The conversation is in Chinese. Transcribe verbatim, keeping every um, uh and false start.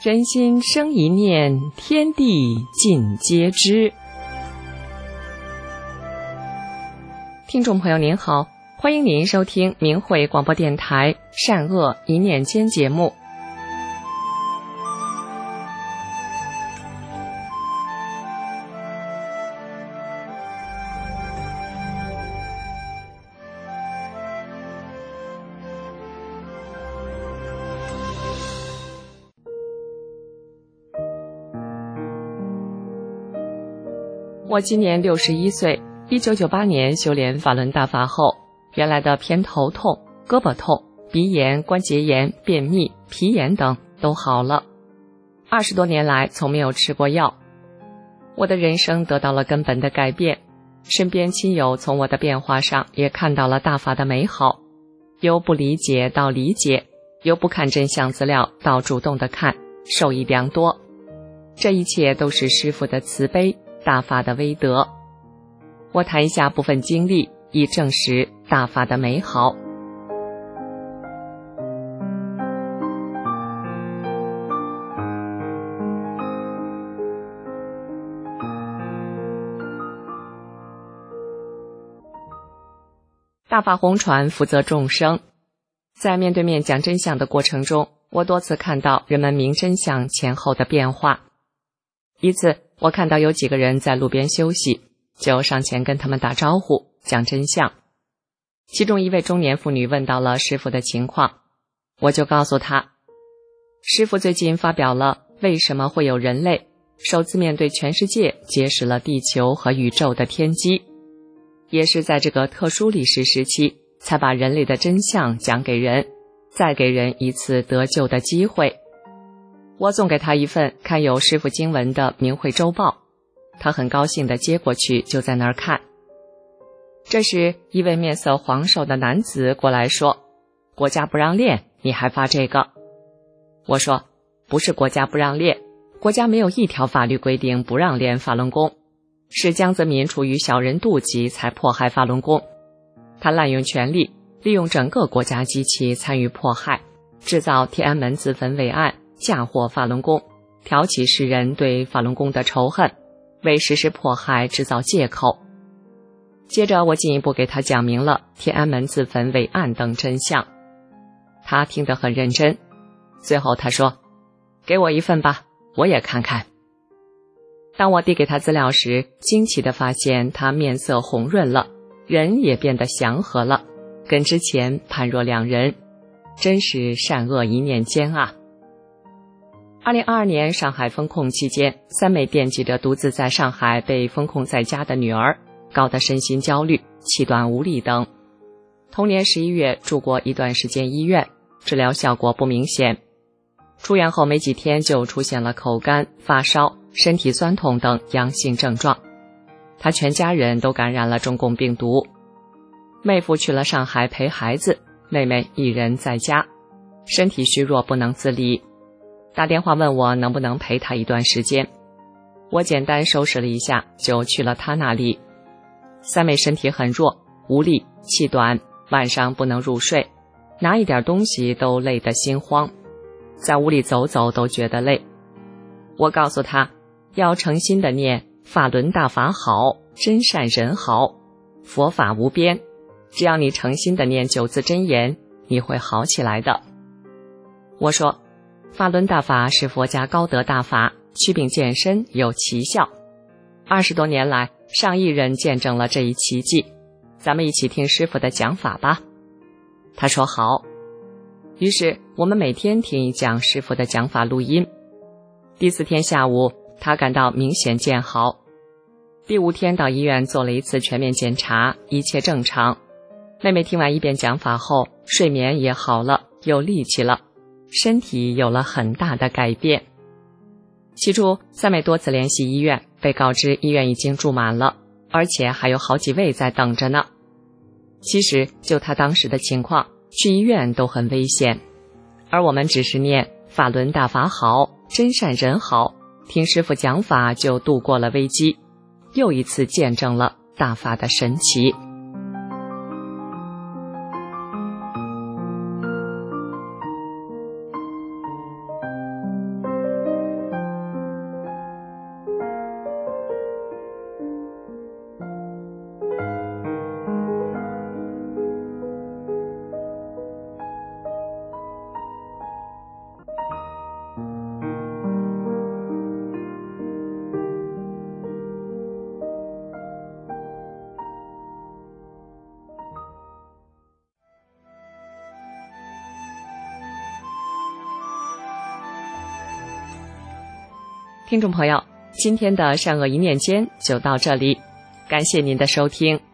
人心生一念，天地尽皆知。听众朋友您好，欢迎您收听明慧广播电台善恶一念间节目。我今年六十一岁，一九九八年修炼法轮大法后，原来的偏头痛、胳膊痛、鼻炎、关节炎、便秘、皮炎等都好了。二十多年来从没有吃过药，我的人生得到了根本的改变。身边亲友从我的变化上也看到了大法的美好，由不理解到理解，由不看真相资料到主动的看，受益良多。这一切都是师父的慈悲，大法的威德。我谈一下部分经历，以证实大法的美好。大法红传负责众生，在面对面讲真相的过程中，我多次看到人们明真相前后的变化。一次我看到有几个人在路边休息，就上前跟他们打招呼，讲真相。其中一位中年妇女问到了师父的情况，我就告诉她，师父最近发表了为什么会有人类，首次面对全世界揭示了地球和宇宙的天机，也是在这个特殊历史时期才把人类的真相讲给人，再给人一次得救的机会。我送给他一份看有师父经文的明慧周报，他很高兴地接过去，就在那儿看。这时一位面色黄瘦的男子过来说，国家不让练，你还发这个？我说，不是国家不让练，国家没有一条法律规定不让练法轮功，是江泽民出于小人妒忌才迫害法轮功，他滥用权力，利用整个国家机器参与迫害，制造天安门自焚伪案，嫁祸法轮功，挑起世人对法轮功的仇恨，为实施迫害制造借口。接着我进一步给他讲明了天安门自焚伪案等真相，他听得很认真。最后他说，给我一份吧，我也看看。当我递给他资料时，惊奇地发现他面色红润了，人也变得祥和了，跟之前判若两人，真是善恶一念间啊。二零二二年上海封控期间，三妹惦记着独自在上海被封控在家的女儿，搞得身心焦虑、气短无力等。同年十一月住过一段时间医院，治疗效果不明显。出院后没几天就出现了口干、发烧、身体酸痛等阳性症状。她全家人都感染了中共病毒。妹夫去了上海陪孩子，妹妹一人在家，身体虚弱不能自理。打电话问我能不能陪他一段时间，我简单收拾了一下就去了他那里。三妹身体很弱，无力，气短，晚上不能入睡，拿一点东西都累得心慌，在屋里走走都觉得累。我告诉他要诚心的念法轮大法好，真善人好，佛法无边，只要你诚心的念九字真言，你会好起来的。我说，法轮大法是佛家高德大法，祛病健身有奇效。二十多年来，上亿人见证了这一奇迹，咱们一起听师父的讲法吧。他说好。于是我们每天听一讲师父的讲法录音。第四天下午，他感到明显见好。第五天到医院做了一次全面检查，一切正常。妹妹听完一遍讲法后，睡眠也好了，有力气了，身体有了很大的改变。起初三妹多次联系医院，被告知医院已经住满了，而且还有好几位在等着呢。其实就她当时的情况，去医院都很危险，而我们只是念法轮大法好，真善人好，听师父讲法就度过了危机，又一次见证了大法的神奇。 听众朋友，今天的善恶一念间就到这里，感谢您的收听。